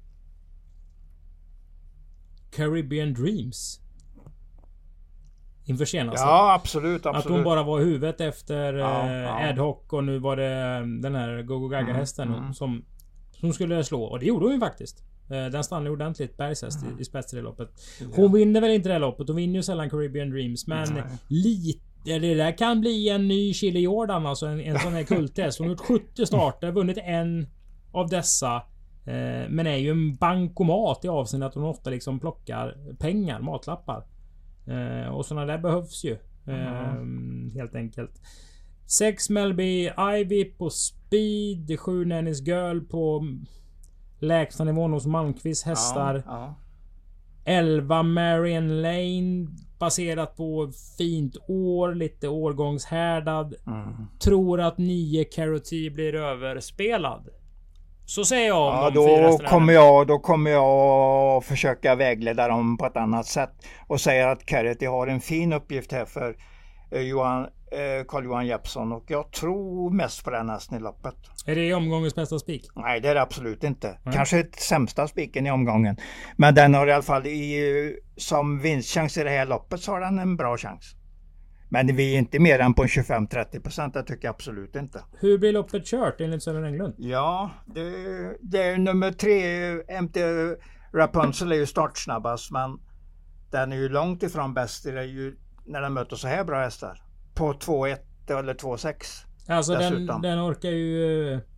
Caribbean Dreams. Inför senaste. Ja, absolut, absolut. Att hon bara var i huvudet efter Ja, eh, ja. ad hoc och nu var det den här Gogo Gaga hästen Mm, mm. som som skulle slå och det gjorde hon ju faktiskt. Eh, Den stannade ordentligt Bergshäst Mm. i, i spets i det loppet. Hon vinner väl inte det loppet. Hon vinner ju sällan Caribbean Dreams men Nej. lite det, det där kan bli en ny Chili Jordan, alltså en, en sån här kulthäst. Hon har gjort sjuttio starter, vunnit en av dessa. Eh, men är ju en bankomat i avseende att hon ofta liksom plockar pengar, matlappar. Eh, och såna där behövs ju. Eh, mm. Helt enkelt. sex Melby Ivy på speed. sju Nennis Girl på lägsta nivån hos Malmqvist hästar. Ja, ja. elva Marion Lane baserat på fint år, lite årgångshärdad. Mm. Tror att nio Carotee blir överspelad. Så säger jag om Ja, de då fyra kommer jag Då kommer jag försöka vägleda dem på ett annat sätt och säga att Carotee har en fin uppgift här för eh, Johan, eh, Carl-Johan Jeppsson, och jag tror mest på den hästen i loppet. Är det omgångens bästa spik? Nej, det är det absolut inte. Mm. Kanske ett sämsta spiken i omgången. Men den har i alla fall i, som vinstchans i det här loppet så har den en bra chans. Men vi är inte mer än på tjugofem till trettio procent, det tycker jag absolut inte. Hur blir loppet kört enligt Sören Englund? Ja, det, det är nummer tre, M T Rapunzel är ju startsnabbast, men den är ju långt ifrån bäst i det ju, när den möter så här bra hästar. På två ett eller två sex. Alltså den, dessutom. den orkar ju eh,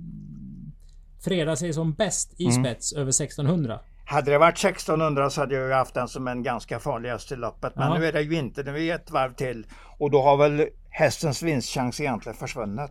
freda sig som bäst i Mm. spets över sextonhundra. Hade det varit sextonhundra så hade jag ju haft den som en ganska farlig häst i loppet. Men Ja. nu är det ju inte, nu är det ett varv till. Och då har väl hästens vinstchans egentligen försvunnit.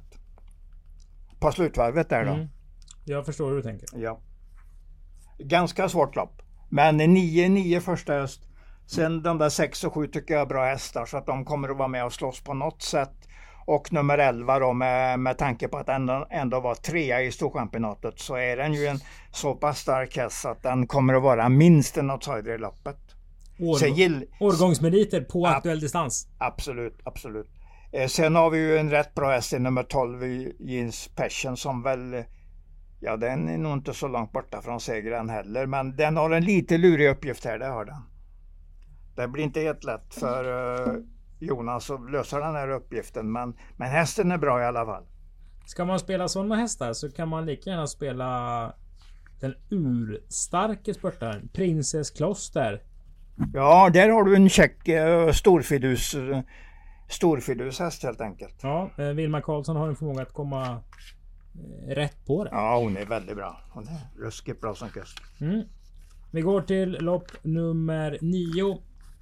På slutvarvet där då. Mm. Jag förstår hur du tänker. Ja. Ganska svårt lopp. Men nio nio första häst. Sen de där sex och sju tycker jag är bra hästar, så att de kommer att vara med och slåss på något sätt. Och nummer elva då, med, med tanke på att ändå, ändå var trea i storchampionatet, så är den ju en så pass stark häst att den kommer att vara minst en outsider i loppet. År, Sen gill, årgångsmeriter på Ja. aktuell distans. absolut, absolut. Eh, sen har vi ju en rätt bra häst i nummer tolv i Jeans Passion som väl, ja den är nog inte så långt borta från segern heller, men den har en lite lurig uppgift här, det har den. Det blir inte helt lätt för uh, Jonas att lösa den här uppgiften, men, men hästen är bra i alla fall. Ska man spela sådana hästar så kan man lika gärna spela den urstarke spurtaren Princess Kloster. Ja, där har du en check uh, storfidus, uh, storfidus häst helt enkelt. Ja, eh, Vilma Karlsson har en förmåga att komma eh, rätt på det. Ja, hon är väldigt bra. Hon är ruskigt bra som kust. Mm. Vi går till lopp nummer nio.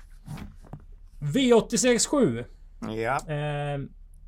V åttiosex sju. Ja. Eh,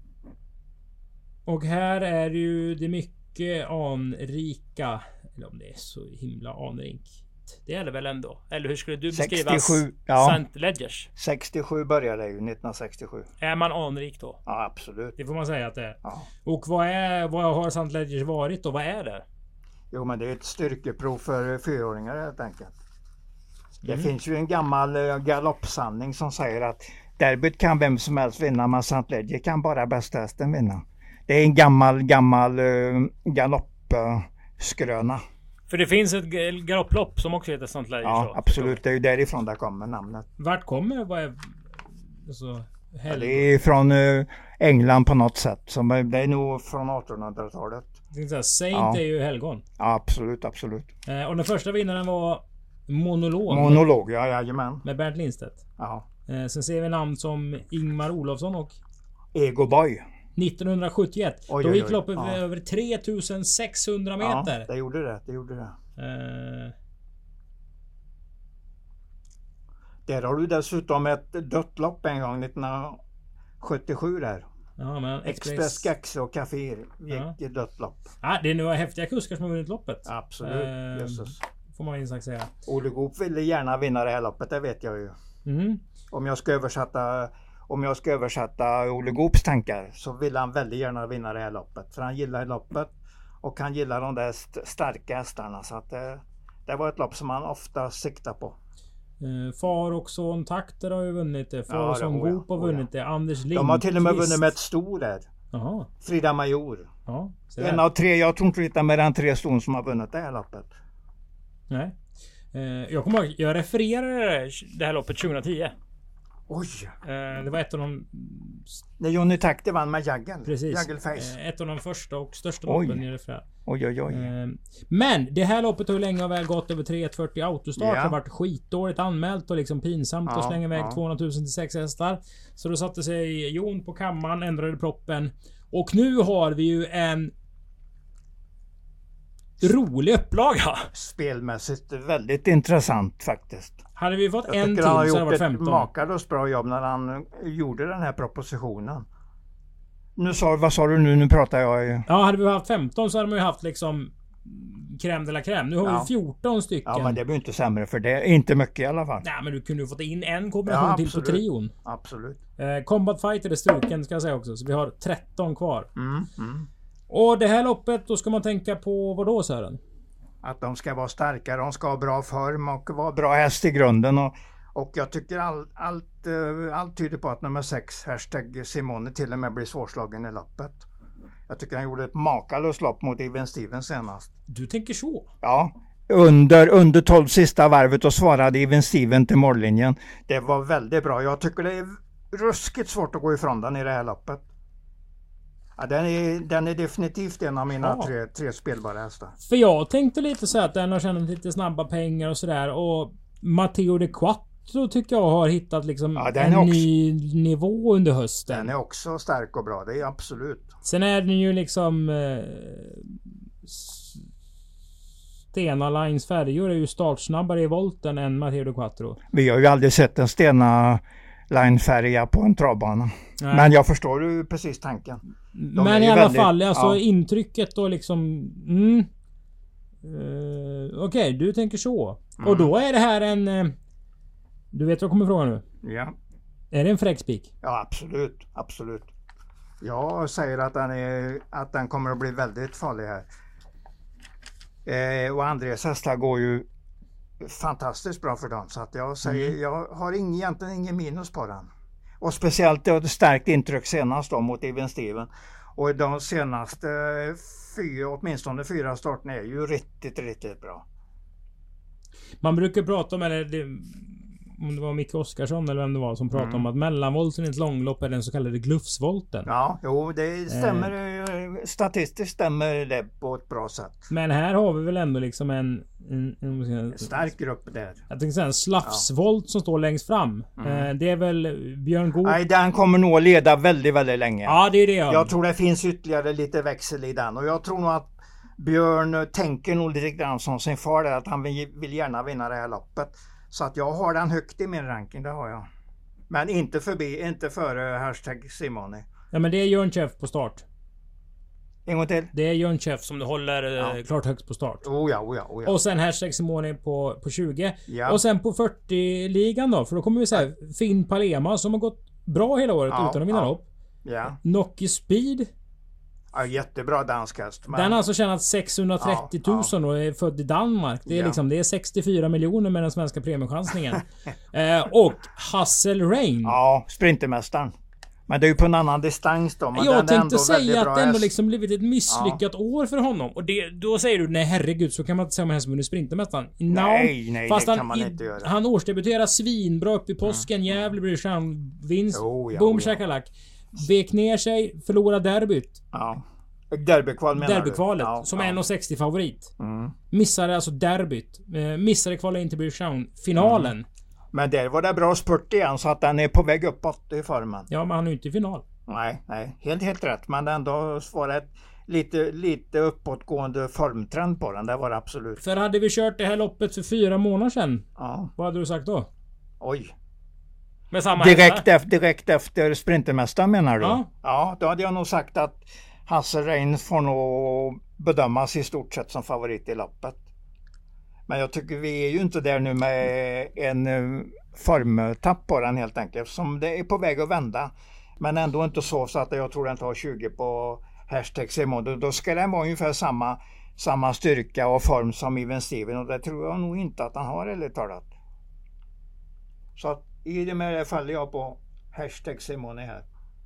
och här är ju det mycket anrika. Eller om det är så himla anrikt. Det är det väl ändå? Eller hur skulle du beskriva sextiosju, ja. Saint Ledgers? sextiosju började det ju, nittonhundrasextiosju. Är man anrik då? Ja, absolut. Det får man säga att det är. Ja. Och vad är vad har Saint Ledgers varit och vad är det? Jo, men det är ett styrkeprov för fyraåringar helt enkelt. Det Mm. finns ju en gammal uh, galoppsanning som säger att derbyt kan vem som helst vinna, men Saint Ledger kan bara bästa hästen vinna. Det är en gammal, gammal uh, galoppskröna. Uh, För det finns ett galopplopp som också heter Saint Ledgers. ja, absolut. Det är ju därifrån det kommer namnet. Vart kommer vad är alltså, Ja, det är från uh, England på något sätt. Som, det är nog från artonhundratalet. Säga, Saint Ja. är ju helgon. Ja, absolut, absolut. Eh, och den första vinnaren var Monolog. Monolog, ja, jajamän. Med Bernt Lindstedt. Ja. Eh, sen ser vi namn som Ingmar Olofsson och Ego Boy. nittonhundrasjuttioett. Oj, Då oj, gick oj. loppet Ja. över tre tusen sexhundra meter. Ja, det gjorde det. Det gjorde det. Eh, Där har du dessutom ett dött lopp en gång nittonhundrasjuttiosju där. ja, men Express, Gaxe och Café gick Ja. i dött lopp. ah, det är några häftiga kuskar som har vunnit loppet. Absolut, Eh, Jesus. Får man minst sagt säga. Olle Goop ville gärna vinna det här loppet, det vet jag ju. Mm. Om jag ska översätta, om jag ska översätta Olle Goops tankar så vill han väldigt gärna vinna det här loppet. För han gillar loppet och han gillar de där st- starka hästarna. Så att det, det var ett lopp som han ofta siktar på. Eh, far och son Takter har ju vunnit det. Far Ja, och det son har jag. Goop har Oh, ja. vunnit det. Anders Lindqvist. De har till och med vunnit med ett sto där. Jaha. Frida Major. Ja, så En där. av tre, jag tror inte det är mer än tre ston som har vunnit det här loppet. Nej. Eh, jag kommer ihåg, jag refererade det här loppet tjugohundratio. Oj! Eh, det var ett av de... När Johnny Takter vann med Jagel. Precis. Jagelface. Eh, ett av de första och största Oj. loppen i det för. Oj, oj, oj. Eh, men det här loppet har ju länge och väl gått över tre fyrtio autostart. Ja. Det har varit skitdåligt anmält och liksom pinsamt Ja, att slänga iväg ja. tvåhundratusen till sex hästar. Så då satte sig Jon på kammaren, ändrade proppen. Och nu har vi ju en rolig upplaga. Spelmässigt väldigt intressant faktiskt. Hade vi fått Jag en till tycker så han hade har det gjort varit ett femton. makalöst bra jobb när han gjorde den här propositionen. Nu sa, vad sa du nu? Nu pratar jag ju. Ja, hade vi haft femton så hade man ju haft liksom crème de la crème. Nu har Ja. vi fjorton stycken. Ja, men det blir inte sämre för det. Inte mycket i alla fall. Nej, men du kunde ju fått in en kombination Ja, till på absolut. trion. Absolut. Eh, Combat Fighter är struken ska jag säga också. Så vi har tretton kvar. Mm, mm. Och det här loppet, då ska man tänka på vad då Sören? Att de ska vara starka, de ska ha bra form och vara bra häst i grunden. Och, och jag tycker all, allt, eh, allt tyder på att nummer sex, hashtag Simone, till och med blir svårslagen i loppet. Jag tycker han gjorde ett makalöst lopp mot Even Stevens senast. Du tänker så? Ja, under, under tolv sista varvet och svarade Even Steven till mållinjen. Det var väldigt bra. Jag tycker det är ruskigt svårt att gå ifrån den i det här loppet. Ja, den, är, den är definitivt en av mina Ja. tre, tre spelbara hästar. För jag tänkte lite så att den har tjänat lite snabba pengar och sådär. Och Matteo de Quattro tycker jag har hittat liksom Ja, den en är också- ny nivå under hösten. Den är också stark och bra, det är absolut. Sen är den ju liksom... Eh, Stena Lines färjor är ju startsnabbare i volten än Matteo de Quattro. Vi har ju aldrig sett en Stena Line-färja på en travbana. Nej. Men jag förstår ju precis tanken. De är Men i ju alla väldigt- fall, alltså ja. intrycket och liksom... Mm, eh, Okej, okay, du tänker så. Mm. Och då är det här en... Eh, du vet vad jag kommer fråga nu? Ja. Är det en fräck spik? Ja, absolut. Absolut. Jag säger att den, är, att den kommer att bli väldigt farlig här. Eh, och Andreas hästar går ju fantastiskt bra för dem. Så att jag säger, Mm. jag har ing, egentligen ingen minus på den. Och speciellt det ett starkt intryck senast då mot Even Steven. Och de senaste fyra, åtminstone fyra starterna är ju riktigt, riktigt bra. Man brukar prata om, eller det, om det var Micke Oskarsson eller vem det var som pratade Mm. om att mellanvolten i ett långlopp är den så kallade glufsvolten. Ja, jo, det stämmer. Eh. Statistiskt stämmer det på ett bra sätt. Men här har vi väl ändå liksom en... en, en, en Stark grupp där. jag tänkte säga en slafsvolt som står längst fram. Mm. Eh, det är väl Björn Goop. Nej, den kommer nog att leda väldigt, väldigt länge. Ja, det är det jag... Jag tror det finns ytterligare lite växel i den och jag tror nog att Björn tänker nog lite grann som sin far där, att han vill, vill gärna vinna det här loppet. Så att jag har den högt i min ranking, det har jag. Men inte förbi, inte före hashtag Simone. Ja, men det är Jörn Chef på start. En gång till. Det är Jörn Chef som du håller eh, Ja. klart högst på start. Oh ja, oh ja, oh ja. Och sen hashtag Simone på, på tjugo. Ja. Och sen på fyrtio-ligan då. För då kommer vi säga Finn Palema som har gått bra hela året Ja, utan att vinna ja. lopp. Ja. Nocky Speed. Ja, jättebra dansk häst. Men... Den har alltså tjänat sexhundratrettio tusen och är född i Danmark. Det är Ja. liksom det är sextiofyra miljoner med den svenska premiechansningen. eh, och Hustle Rain. Ja, Sprintermästaren. Men det är ju på en annan distans då. Men den Jag är ändå tänkte väldigt säga bra att det ändå häst. liksom blivit ett misslyckat år för honom. Och det, då säger du nej herregud, så kan man inte säga om en häst som vunnit Sprintermästaren. No, Nej, nej, fast det han, kan man i- inte göra. Han årsdebuterar svinbra upp i påsken. Gävle blir chans, vinst. Jo, ja, Boom ja. shakalak. Vek ner sig, förlorade derbyt. Ja. Derbykval menar Derbykvalet. du? Ja, som ja. en sextio favorit. Mm. Missade alltså derbyt. Eh, missade kvala in till British Crown. Finalen. Mm. Men där var det bra spurt igen så att den är på väg uppåt i formen. Ja, men han är ju inte i final. Nej, nej, helt helt rätt. Men ändå var det ett lite, lite uppåtgående formtrend på den. Det var det absolut. För hade vi kört det här loppet för fyra månader sedan. Ja, Vad hade du sagt då? oj. Med samma Direkt hästar? efter, direkt efter Sprintermästaren menar du? Ja. Ja, då hade jag nog sagt att Hasse Rein får nog bedömas i stort sett som favorit i loppet. Men jag tycker vi är ju inte där nu med en eh, formtapp på den helt enkelt. Som det är på väg att vända. Men ändå inte så, så att jag tror den tar tjugo på hashtag Simone. Då ska den vara ungefär samma, samma styrka och form som Even Steven. Och det tror jag nog inte att han har, eller talat. Så att i det med det faller jag på hashtag Simone här.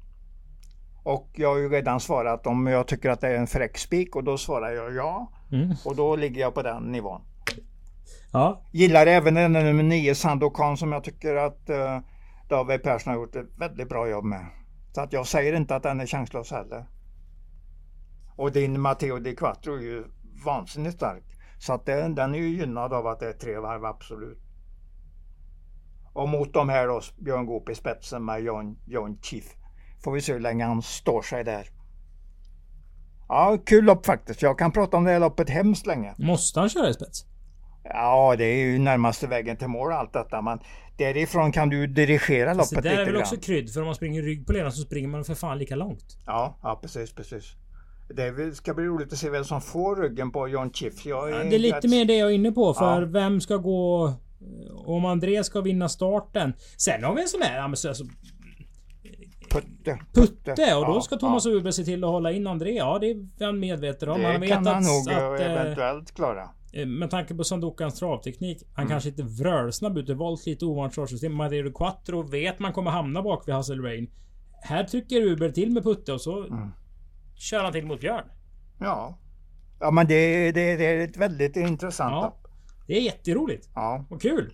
Och jag har ju redan svarat om jag tycker att det är en fräck spik, och då svarar jag ja. Mm. Och då ligger jag på den nivån. Ja. Gillar även den nummer nio Sandokan, som jag tycker att uh, David Persson har gjort ett väldigt bra jobb med. Så att jag säger inte att den är chanslös heller. Och din Matteo Di Quattro är ju vansinnigt stark. Så att den, den är ju gynnad av att det är tre varv, absolut. Och mot de här då, Björn Goop i spetsen med John, John Chief. Får vi se hur länge han står sig där. Ja, kul lopp faktiskt. Jag kan prata om det här loppet hemskt länge. Måste han köra i spets? Ja, det är ju närmaste vägen till mål allt detta. Men därifrån kan du dirigera loppet lite grann. Det är väl också krydd. För om man springer rygg på ledaren så springer man för fan lika långt. Ja, ja precis, precis. Det ska bli roligt att se vem som får ryggen på John Chief. Jag är ja, det är lite rätt... mer det jag är inne på. För ja. Vem ska gå... Om André ska vinna starten. Sen har vi en sån här... Alltså, Putte, putte. Putte. Och då ska Thomas ja. Uber se till att hålla in André. Ja, det är han medveten om. Det han vet kan att, han nog att, eventuellt klara. Med tanke på Sandokans travteknik. Han mm. kanske inte vrölsnabb ut. Det valt lite ovant startsystem. Matteo Di Quattro vet man kommer hamna bak vid Hustle Rain. Här trycker Uber till med Putte och så mm. kör han till mot Björn. Ja. Ja men det, det, det är ett väldigt intressant ja. lopp. Det är jätteroligt. Ja. Och kul.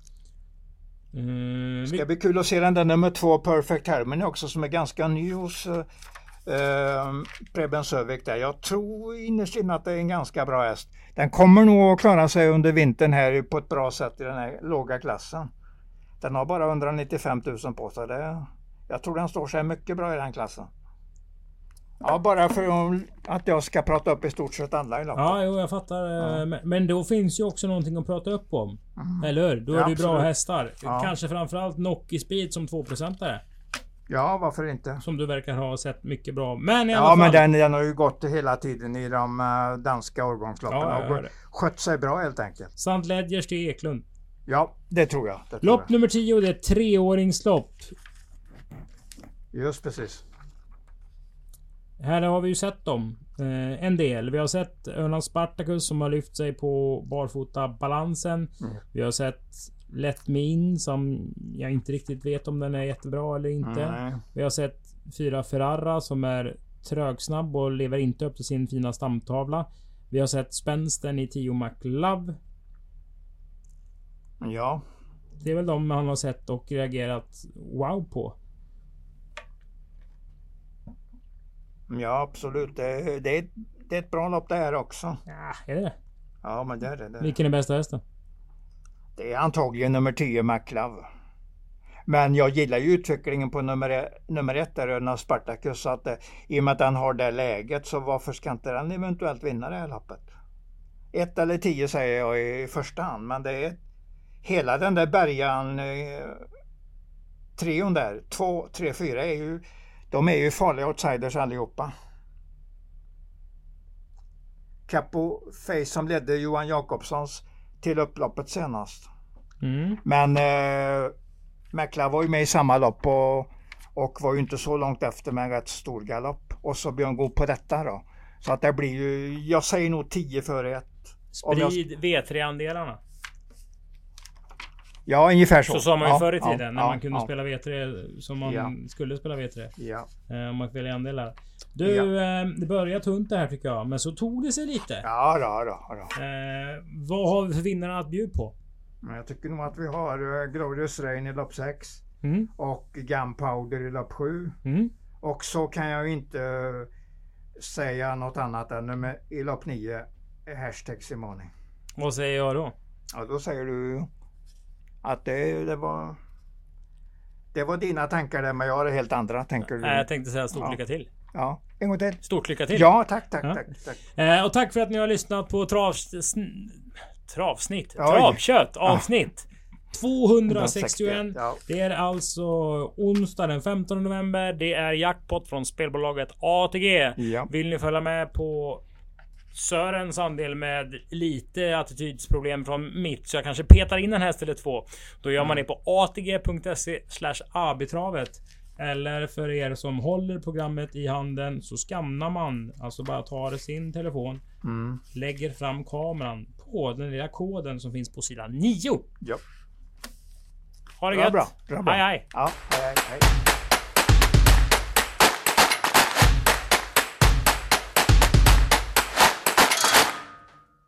Mm, det ska vi... bli kul att se den där nummer två Perfect Harmony också som är ganska ny hos uh, Preben Sövik där. Jag tror innerst inne att det är en ganska bra häst. Den kommer nog att klara sig under vintern här på ett bra sätt i den här låga klassen. Den har bara etthundranittiofem tusen på sig. Det, jag tror den står sig mycket bra i den klassen. Ja, bara för att jag ska prata upp i stort sett alla i loppet. Ja, jo, jag fattar. Ja. Men då finns ju också någonting att prata upp om. Mm. Eller hur? Då är ja, det ju bra absolut. hästar. Ja. Kanske framförallt Nocky Speed som två procentare. Ja, varför inte? Som du verkar ha sett mycket bra. Men i ja, alla fall... men den, den har ju gått hela tiden i de uh, danska årgångsloppen. Ja, och skött sig bra helt enkelt. Sant Ledgers till Eklund. Ja, det tror jag. Det tror lopp jag. nummer tio, det är treåringslopp. Just precis. Här har vi ju sett dem. Eh, en del. Vi har sett Öland Spartacus som har lyft sig på barfota balansen. Mm. Vi har sett Let Me In som jag inte riktigt vet om den är jättebra eller inte. Mm. Vi har sett fyra Ferrara som är trögsnabb och lever inte upp till sin fina stamtavla. Vi har sett spänsten i tio McLove. Ja. Det är väl de han har sett och reagerat wow på. Ja, absolut. Det, det, är, det är ett bra lopp det här också. Ja, är det? Ja, men det är det. Vilken är bästa hästen? Det är antagligen nummer tio McLove. Men jag gillar ju utvecklingen på nummer, nummer ett där, Öland Spartacus. Så att, i och med att den har det läget så varför ska inte den eventuellt vinna det här loppet? Ett eller tio säger jag i första hand. Men det är hela den där bärgan eh, trion där. Två, tre, fyra är ju de är ju farliga outsiders allihopa. Capo Face som ledde Johan Jakobssons till upploppet senast. Mm. Men eh, Mäklar var ju med i samma lopp och, och var ju inte så långt efter med en rätt stor galopp. Och så Björn Goop på detta då. Så att det blir ju, jag säger nog tio före ett. Sprid jag... V tre-andelarna. Ja, ungefär så. Så sa man ju ja, förr i tiden ja, när ja, man kunde ja. spela V tre som man ja. skulle spela V tre. Ja. Eh, om man ville andelar. Du, ja. eh, det började tunt det här tycker jag. Men så tog det sig lite. Ja, ja, ja, ja. Eh, vad har vi för vinnare att bjuda på? Jag tycker nog att vi har uh, Glorious Rain i lopp sex. Mm. Och Gunpowder i lopp sju. Mm. Och så kan jag inte uh, säga något annat än med, i lopp nio. Hashtag Simone. Vad säger jag då? Ja, då säger du att det, det var det var dina tankar där, men jag har helt andra tänker. Nej, jag tänkte säga stort ja. lycka till. Ja, en gång till. Stort lycka till. Ja, tack, tack, ja. tack, tack. Eh, och tack för att ni har lyssnat på trav, sn, travsnitt. Oj. Travkött avsnitt. Ja. tvåhundrasextioett. Ja. Det är alltså onsdag den femtonde november. Det är jackpot från spelbolaget A T G. Ja. Vill ni följa med på Sörens andel med lite attitydsproblem från mitt, så jag kanske petar in en häst eller två, då gör man det på atg punkt se slash abitravet. Eller för er som håller programmet i handen så skannar man, alltså bara tar sin telefon, mm. lägger fram kameran på den lilla koden som finns på sidan nio. Ja. Ha det gött. Bra, bra, bra. Hej hej. Ja, hej, hej.